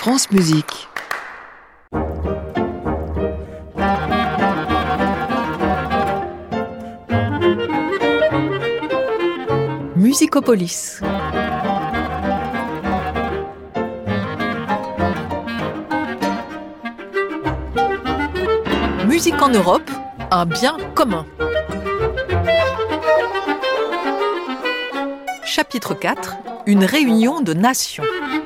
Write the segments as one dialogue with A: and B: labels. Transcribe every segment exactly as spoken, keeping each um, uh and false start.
A: France Musique. Musicopolis. Musique en Europe, un bien commun. Chapitre quatre, une réunion de nations.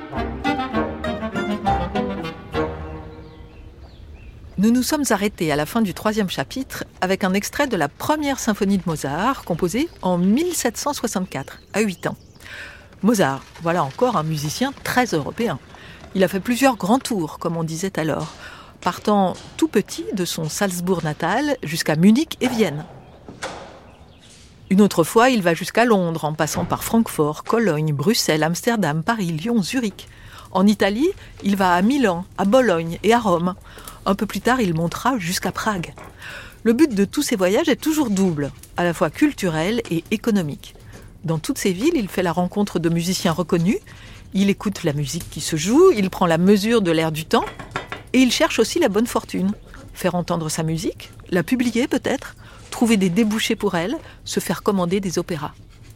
A: Nous nous sommes arrêtés à la fin du troisième chapitre avec un extrait de la première symphonie de Mozart, composée en mille sept cent soixante-quatre, à huit ans. Mozart, voilà encore un musicien très européen. Il a fait plusieurs grands tours, comme on disait alors, partant tout petit de son Salzbourg natal jusqu'à Munich et Vienne. Une autre fois, il va jusqu'à Londres, en passant par Francfort, Cologne, Bruxelles, Amsterdam, Paris, Lyon, Zurich. En Italie, il va à Milan, à Bologne et à Rome. Un peu plus tard, il montera jusqu'à Prague. Le but de tous ces voyages est toujours double, à la fois culturel et économique. Dans toutes ces villes, il fait la rencontre de musiciens reconnus, il écoute la musique qui se joue, il prend la mesure de l'air du temps, et il cherche aussi la bonne fortune. Faire entendre sa musique, la publier peut-être, trouver des débouchés pour elle, se faire commander des opéras.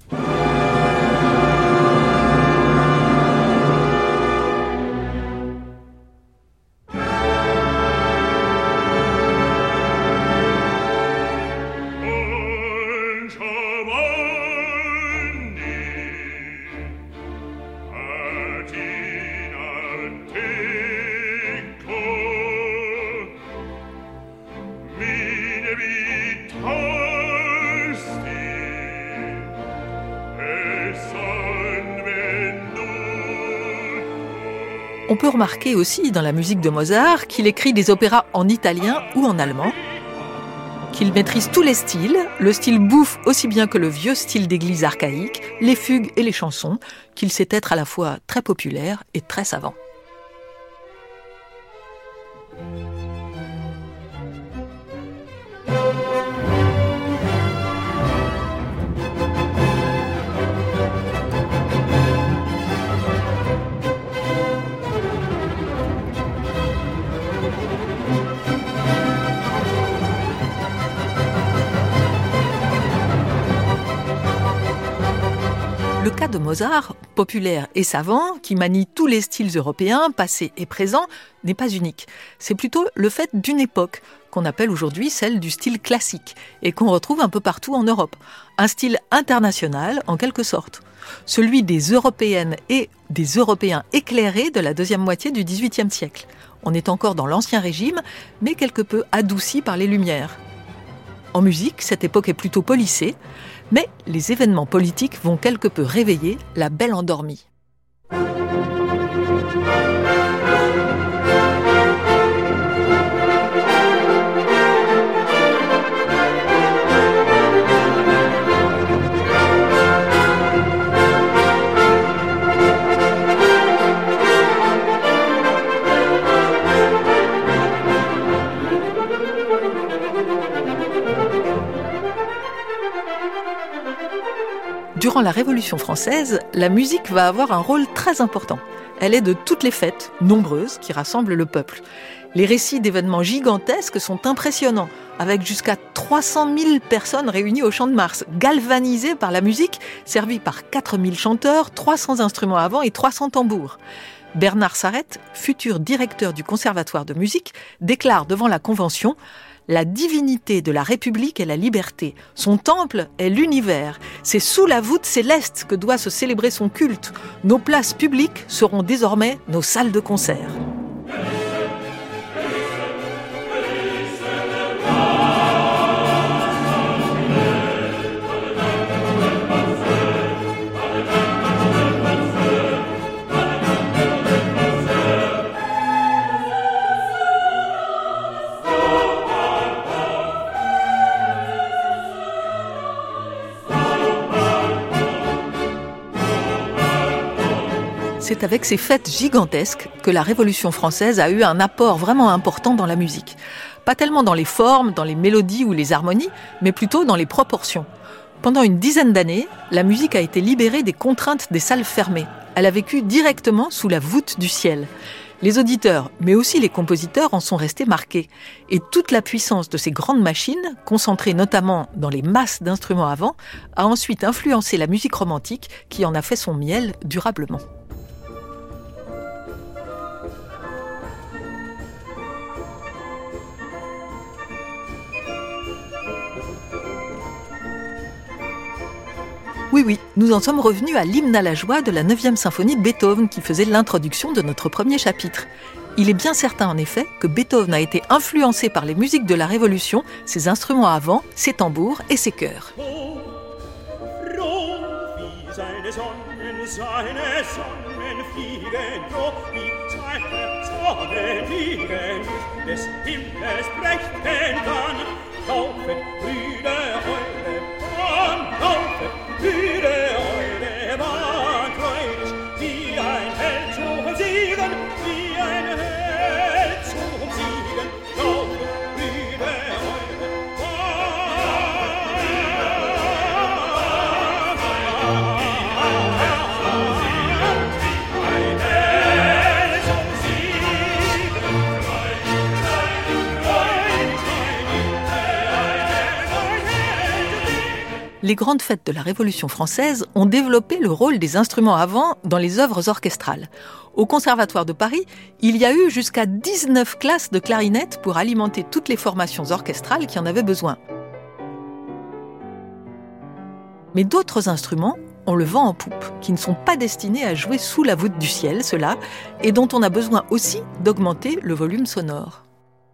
A: On peut remarquer aussi dans la musique de Mozart qu'il écrit des opéras en italien ou en allemand, qu'il maîtrise tous les styles, le style bouffe aussi bien que le vieux style d'église archaïque, les fugues et les chansons, qu'il sait être à la fois très populaire et très savant. Le cas de Mozart, populaire et savant, qui manie tous les styles européens, passés et présents, n'est pas unique. C'est plutôt le fait d'une époque, qu'on appelle aujourd'hui celle du style classique, et qu'on retrouve un peu partout en Europe. Un style international, en quelque sorte. Celui des Européennes et des Européens éclairés de la deuxième moitié du dix-huitième siècle. On est encore dans l'Ancien Régime, mais quelque peu adouci par les Lumières. En musique, cette époque est plutôt polissée, mais les événements politiques vont quelque peu réveiller la belle endormie. Durant la Révolution française, la musique va avoir un rôle très important. Elle est de toutes les fêtes, nombreuses, qui rassemblent le peuple. Les récits d'événements gigantesques sont impressionnants, avec jusqu'à trois cent mille personnes réunies au Champ de Mars, galvanisées par la musique, servies par quatre mille chanteurs, trois cents instruments à vent et trois cents tambours. Bernard Sarrette, futur directeur du Conservatoire de musique, déclare devant la Convention « La divinité de la République est la liberté. Son temple est l'univers. C'est sous la voûte céleste que doit se célébrer son culte. Nos places publiques seront désormais nos salles de concert. » C'est avec ces fêtes gigantesques que la Révolution française a eu un apport vraiment important dans la musique. Pas tellement dans les formes, dans les mélodies ou les harmonies, mais plutôt dans les proportions. Pendant une dizaine d'années, la musique a été libérée des contraintes des salles fermées. Elle a vécu directement sous la voûte du ciel. Les auditeurs, mais aussi les compositeurs en sont restés marqués. Et toute la puissance de ces grandes machines, concentrées notamment dans les masses d'instruments à vent, a ensuite influencé la musique romantique qui en a fait son miel durablement. Oui, oui, nous en sommes revenus à l'hymne à la joie de la neuvième symphonie de Beethoven qui faisait l'introduction de notre premier chapitre. Il est bien certain en effet que Beethoven a été influencé par les musiques de la Révolution, ses instruments à vent, ses tambours et ses chœurs. Les grandes fêtes de la Révolution française ont développé le rôle des instruments à vent dans les œuvres orchestrales. Au Conservatoire de Paris, il y a eu jusqu'à dix-neuf classes de clarinette pour alimenter toutes les formations orchestrales qui en avaient besoin. Mais d'autres instruments ont le vent en poupe, qui ne sont pas destinés à jouer sous la voûte du ciel, ceux-là, et dont on a besoin aussi d'augmenter le volume sonore.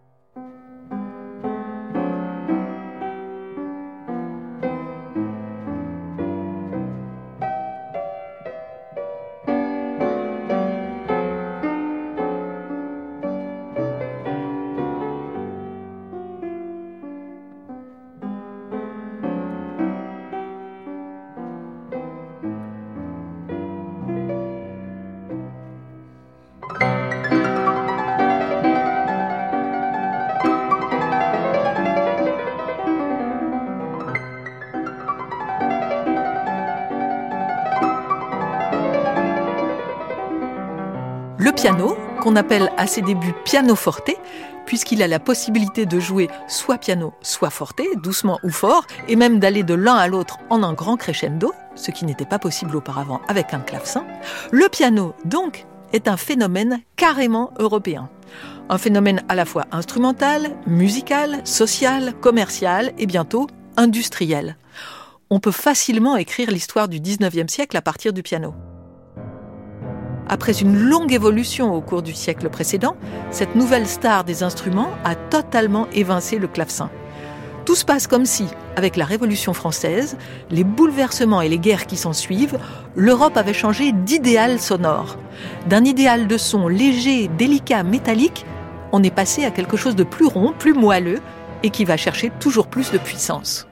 A: Le piano, qu'on appelle à ses débuts pianoforte, puisqu'il a la possibilité de jouer soit piano, soit forte, doucement ou fort, et même d'aller de l'un à l'autre en un grand crescendo, ce qui n'était pas possible auparavant avec un clavecin. Le piano, donc, est un phénomène carrément européen. Un phénomène à la fois instrumental, musical, social, commercial et bientôt industriel. On peut facilement écrire l'histoire du dix-neuvième siècle à partir du piano. Après une longue évolution au cours du siècle précédent, cette nouvelle star des instruments a totalement évincé le clavecin. Tout se passe comme si, avec la Révolution française, les bouleversements et les guerres qui s'ensuivent, l'Europe avait changé d'idéal sonore. D'un idéal de son léger, délicat, métallique, on est passé à quelque chose de plus rond, plus moelleux, et qui va chercher toujours plus de puissance.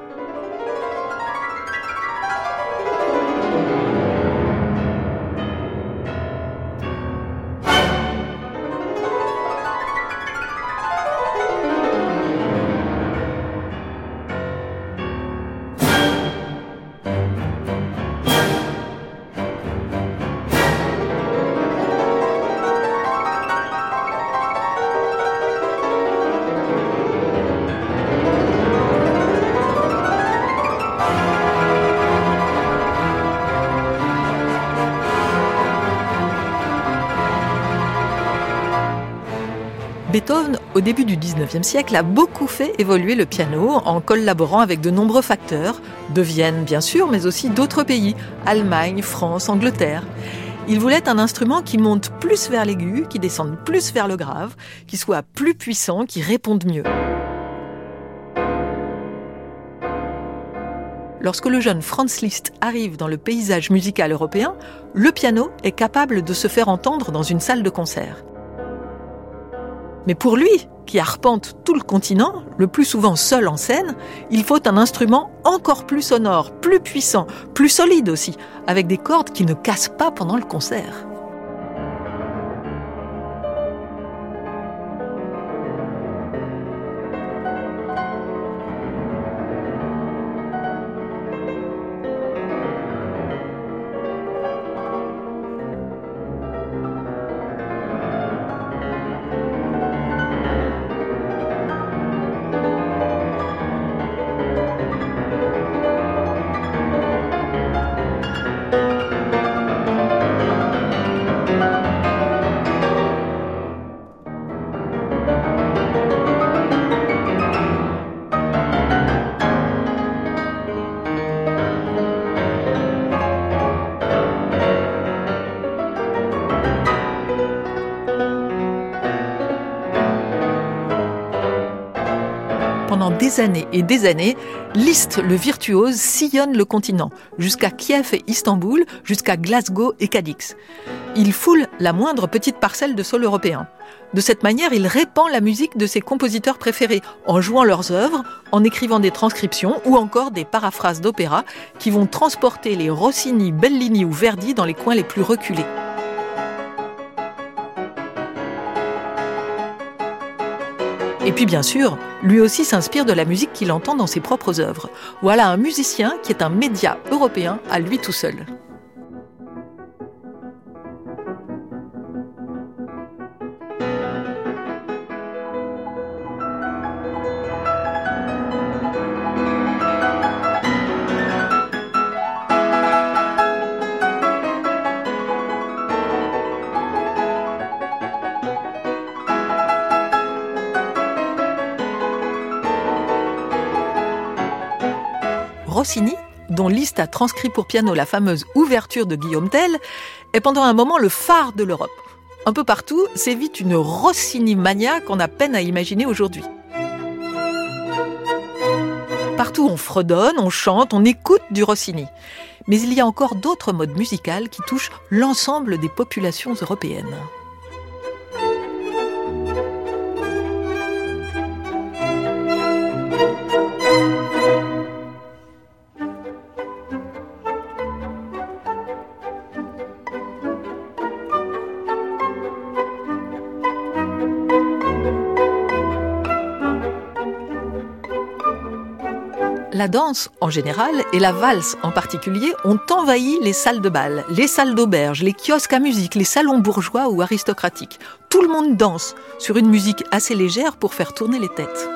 A: Beethoven, au début du dix-neuvième siècle, a beaucoup fait évoluer le piano en collaborant avec de nombreux facteurs, de Vienne bien sûr, mais aussi d'autres pays, Allemagne, France, Angleterre. Il voulait un instrument qui monte plus vers l'aigu, qui descende plus vers le grave, qui soit plus puissant, qui réponde mieux. Lorsque le jeune Franz Liszt arrive dans le paysage musical européen, le piano est capable de se faire entendre dans une salle de concert. Mais pour lui, qui arpente tout le continent, le plus souvent seul en scène, il faut un instrument encore plus sonore, plus puissant, plus solide aussi, avec des cordes qui ne cassent pas pendant le concert. des années et des années, Liszt le virtuose sillonne le continent, jusqu'à Kiev et Istanbul, jusqu'à Glasgow et Cadix. Il foule la moindre petite parcelle de sol européen. De cette manière, il répand la musique de ses compositeurs préférés, en jouant leurs œuvres, en écrivant des transcriptions ou encore des paraphrases d'opéra qui vont transporter les Rossini, Bellini ou Verdi dans les coins les plus reculés. Et puis bien sûr, lui aussi s'inspire de la musique qu'il entend dans ses propres œuvres. Voilà un musicien qui est un média européen à lui tout seul. Rossini, dont Liszt a transcrit pour piano la fameuse ouverture de Guillaume Tell, est pendant un moment le phare de l'Europe. Un peu partout sévit une Rossini-mania qu'on a peine à imaginer aujourd'hui. Partout on fredonne, on chante, on écoute du Rossini. Mais il y a encore d'autres modes musicales qui touchent l'ensemble des populations européennes. La danse, en général, et la valse en particulier, ont envahi les salles de bal, les salles d'auberge, les kiosques à musique, les salons bourgeois ou aristocratiques. Tout le monde danse sur une musique assez légère pour faire tourner les têtes.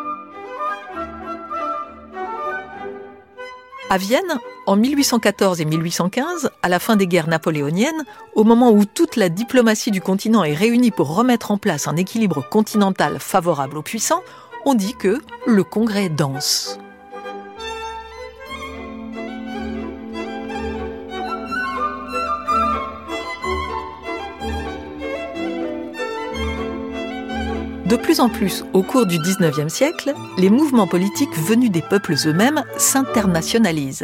A: À Vienne, en mille huit cent quatorze et mille huit cent quinze, à la fin des guerres napoléoniennes, au moment où toute la diplomatie du continent est réunie pour remettre en place un équilibre continental favorable aux puissants, on dit que le Congrès danse. De plus en plus, au cours du dix-neuvième siècle, les mouvements politiques venus des peuples eux-mêmes s'internationalisent.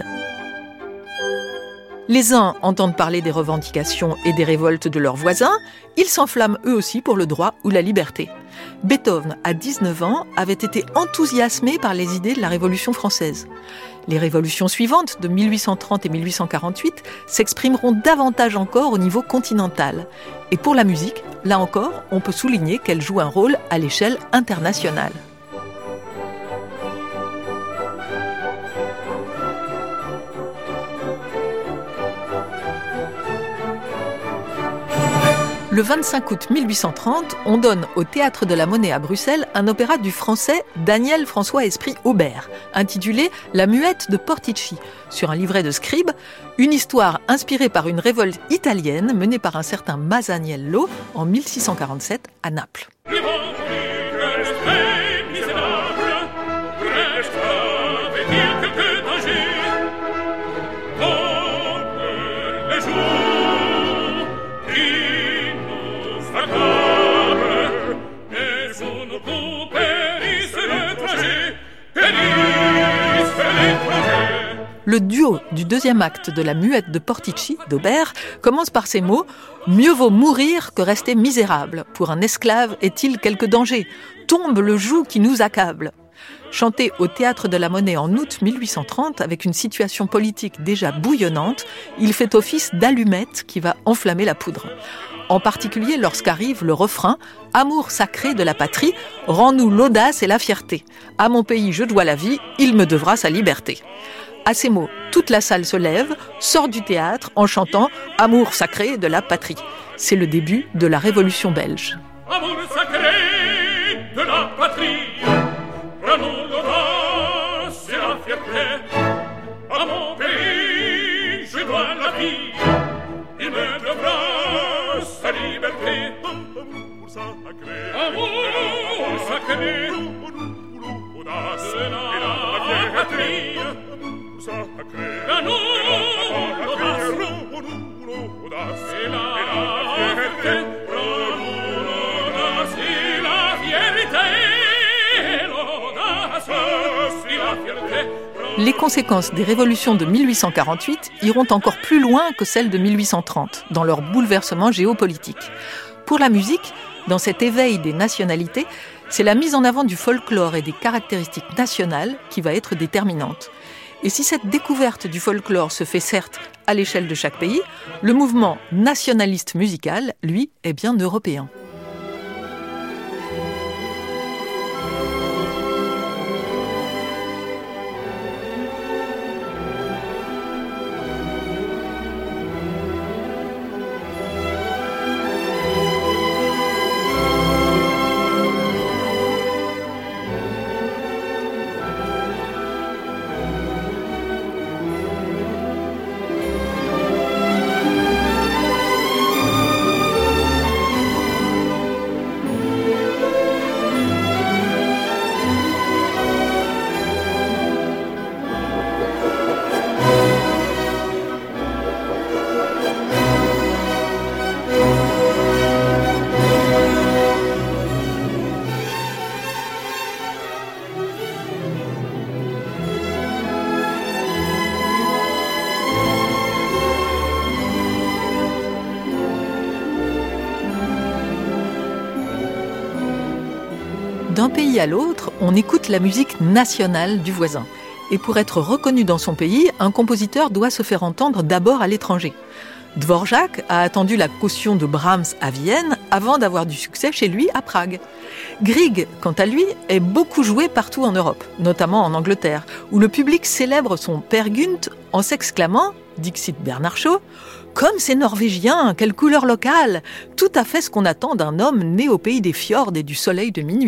A: Les uns entendent parler des revendications et des révoltes de leurs voisins, ils s'enflamment eux aussi pour le droit ou la liberté. Beethoven, à dix-neuf ans, avait été enthousiasmé par les idées de la Révolution française. Les révolutions suivantes, de mille huit cent trente et mille huit cent quarante-huit, s'exprimeront davantage encore au niveau continental. Et pour la musique, là encore, on peut souligner qu'elle joue un rôle à l'échelle internationale. Le vingt-cinq août mille huit cent trente, on donne au Théâtre de la Monnaie à Bruxelles un opéra du français Daniel François Esprit Aubert, intitulé « La muette de Portici », sur un livret de Scribe, une histoire inspirée par une révolte italienne menée par un certain Masaniello en mille six cent quarante-sept à Naples. Le duo du deuxième acte de La muette de Portici d'Aubert commence par ces mots « Mieux vaut mourir que rester misérable. Pour un esclave est-il quelque danger ? Tombe le joug qui nous accable. » Chanté au Théâtre de la Monnaie en août mille huit cent trente, avec une situation politique déjà bouillonnante, il fait office d'allumette qui va enflammer la poudre. En particulier lorsqu'arrive le refrain « Amour sacré de la patrie, rends-nous l'audace et la fierté. À mon pays je dois la vie, il me devra sa liberté. » À ces mots, toute la salle se lève, sort du théâtre en chantant « Amour sacré de la patrie ». C'est le début de la Révolution belge.
B: Amour sacré de la patrie, rends-nous l'audace et la fierté. À mon pays, je dois la vie, il me devra sa liberté. Amour sacré, amour sacré, l'audace et la patrie. Rends-nous l'audace et la fierté. L'audace et la fierté, l'audace
A: Les conséquences des révolutions de mille huit cent quarante-huit iront encore plus loin que celles de mille huit cent trente, dans leur bouleversement géopolitique. Pour la musique, dans cet éveil des nationalités, c'est la mise en avant du folklore et des caractéristiques nationales qui va être déterminante. Et si cette découverte du folklore se fait certes à l'échelle de chaque pays, le mouvement nationaliste musical, lui, est bien européen. D'un pays à l'autre, on écoute la musique nationale du voisin. Et pour être reconnu dans son pays, un compositeur doit se faire entendre d'abord à l'étranger. Dvorak a attendu la caution de Brahms à Vienne avant d'avoir du succès chez lui à Prague. Grieg, quant à lui, est beaucoup joué partout en Europe, notamment en Angleterre, où le public célèbre son Peer Gynt en s'exclamant, dixit Bernard Shaw, « Comme c'est norvégien, quelle couleur locale ! Tout à fait ce qu'on attend d'un homme né au pays des fjords et du soleil de minuit. »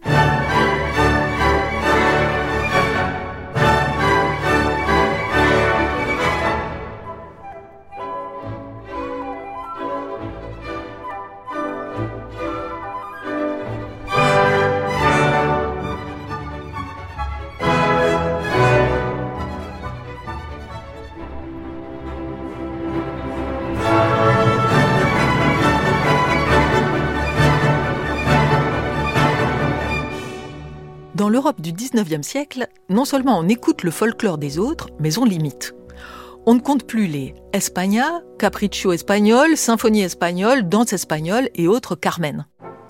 A: Dans l'Europe du dix-neuvième siècle, non seulement on écoute le folklore des autres, mais on l'imite. On ne compte plus les España, Capriccio espagnol, Symphonie espagnole, Danse espagnole et autres Carmen.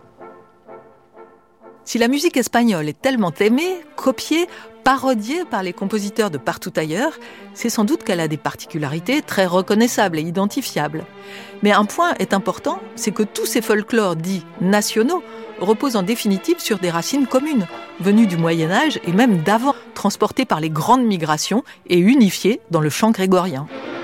A: Si la musique espagnole est tellement aimée, copiée, parodiée par les compositeurs de partout ailleurs, c'est sans doute qu'elle a des particularités très reconnaissables et identifiables. Mais un point est important, c'est que tous ces folklores dits nationaux reposent en définitive sur des racines communes, venues du Moyen-Âge et même d'avant, transportées par les grandes migrations et unifiées dans le chant grégorien.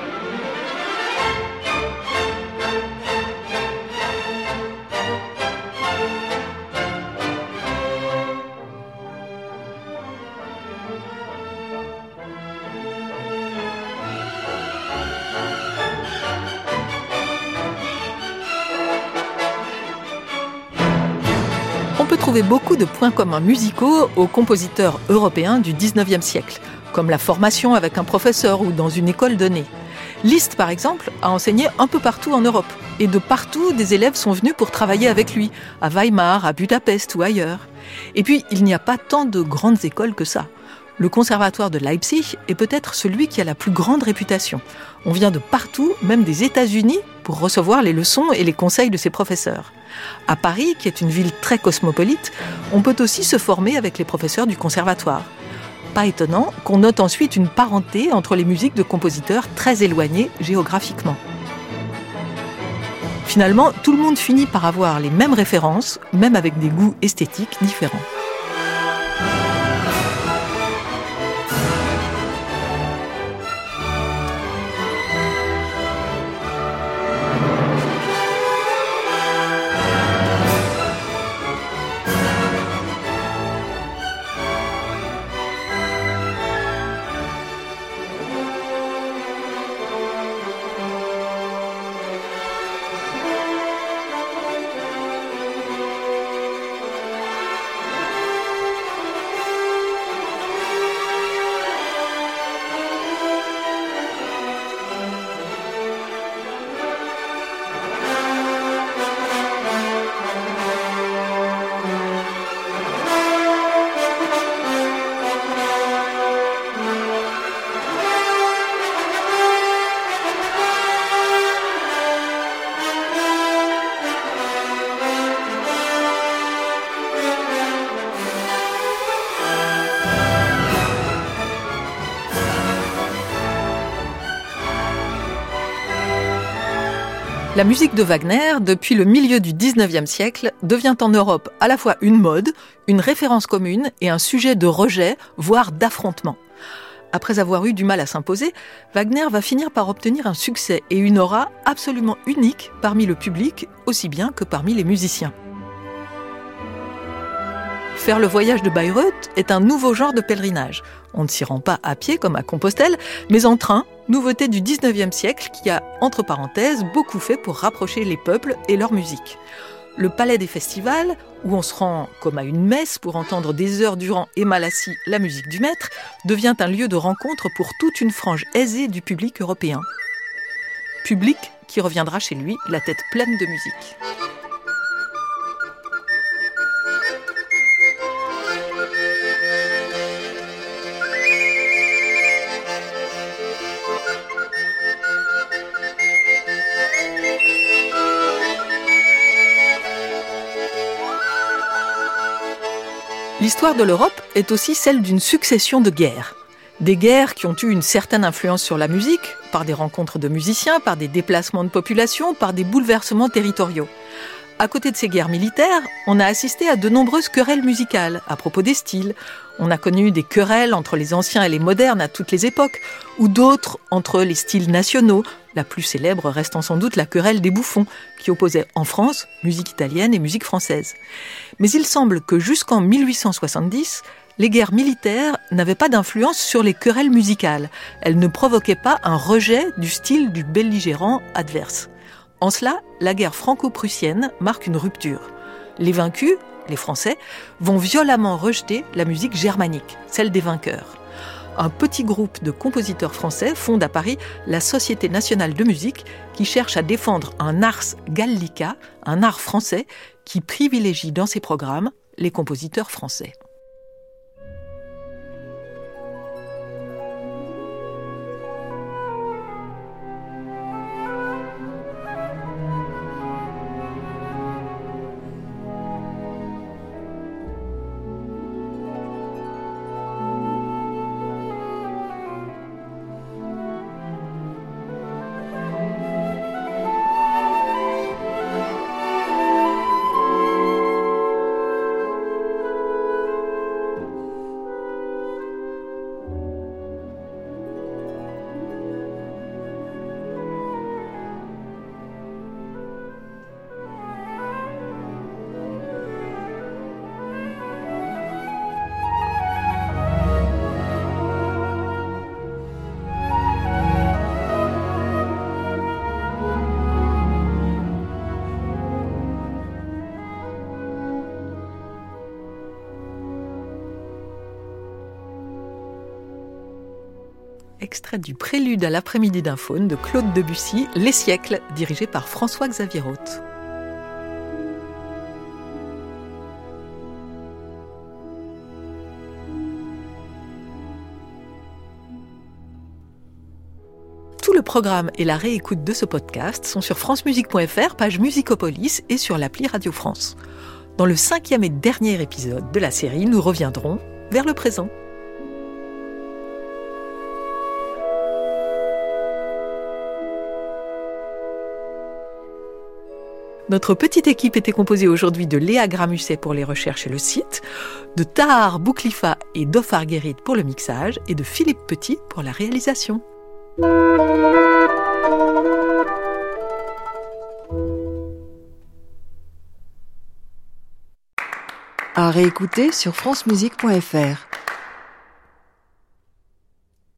A: On peut trouver beaucoup de points communs musicaux aux compositeurs européens du dix-neuvième siècle, comme la formation avec un professeur ou dans une école donnée. Liszt, par exemple, a enseigné un peu partout en Europe. Et de partout, des élèves sont venus pour travailler avec lui, à Weimar, à Budapest ou ailleurs. Et puis, il n'y a pas tant de grandes écoles que ça. Le conservatoire de Leipzig est peut-être celui qui a la plus grande réputation. On vient de partout, même des États-Unis, pour recevoir les leçons et les conseils de ses professeurs. À Paris, qui est une ville très cosmopolite, on peut aussi se former avec les professeurs du conservatoire. Pas étonnant qu'on note ensuite une parenté entre les musiques de compositeurs très éloignés géographiquement. Finalement, tout le monde finit par avoir les mêmes références, même avec des goûts esthétiques différents. La musique de Wagner, depuis le milieu du dix-neuvième siècle, devient en Europe à la fois une mode, une référence commune et un sujet de rejet, voire d'affrontement. Après avoir eu du mal à s'imposer, Wagner va finir par obtenir un succès et une aura absolument unique parmi le public, aussi bien que parmi les musiciens. Faire le voyage de Bayreuth est un nouveau genre de pèlerinage. On ne s'y rend pas à pied comme à Compostelle, mais en train, nouveauté du dix-neuvième siècle qui a, entre parenthèses, beaucoup fait pour rapprocher les peuples et leur musique. Le palais des festivals, où on se rend comme à une messe pour entendre des heures durant et mal assis la musique du maître, devient un lieu de rencontre pour toute une frange aisée du public européen. Public qui reviendra chez lui la tête pleine de musique. L'histoire de l'Europe est aussi celle d'une succession de guerres. Des guerres qui ont eu une certaine influence sur la musique, par des rencontres de musiciens, par des déplacements de population, par des bouleversements territoriaux. À côté de ces guerres militaires, on a assisté à de nombreuses querelles musicales à propos des styles. On a connu des querelles entre les anciens et les modernes à toutes les époques, ou d'autres entre les styles nationaux. La plus célèbre restant sans doute la querelle des bouffons, qui opposait en France musique italienne et musique française. Mais il semble que jusqu'en mille huit cent soixante-dix, les guerres militaires n'avaient pas d'influence sur les querelles musicales. Elles ne provoquaient pas un rejet du style du belligérant adverse. En cela, la guerre franco-prussienne marque une rupture. Les vaincus, les Français, vont violemment rejeter la musique germanique, celle des vainqueurs. Un petit groupe de compositeurs français fonde à Paris la Société nationale de musique qui cherche à défendre un ars gallica, un art français qui privilégie dans ses programmes les compositeurs français. Extrait du Prélude à l'après-midi d'un faune de Claude Debussy, Les siècles, dirigé par François-Xavier Roth. Tout le programme et la réécoute de ce podcast sont sur francemusique point f r, page Musicopolis et sur l'appli Radio France. Dans le cinquième et dernier épisode de la série, nous reviendrons vers le présent. Notre petite équipe était composée aujourd'hui de Léa Gramusset pour les recherches et le site, de Tahar Bouklifa et Dofar Guérit pour le mixage et de Philippe Petit pour la réalisation.
C: À réécouter sur francemusique point f r.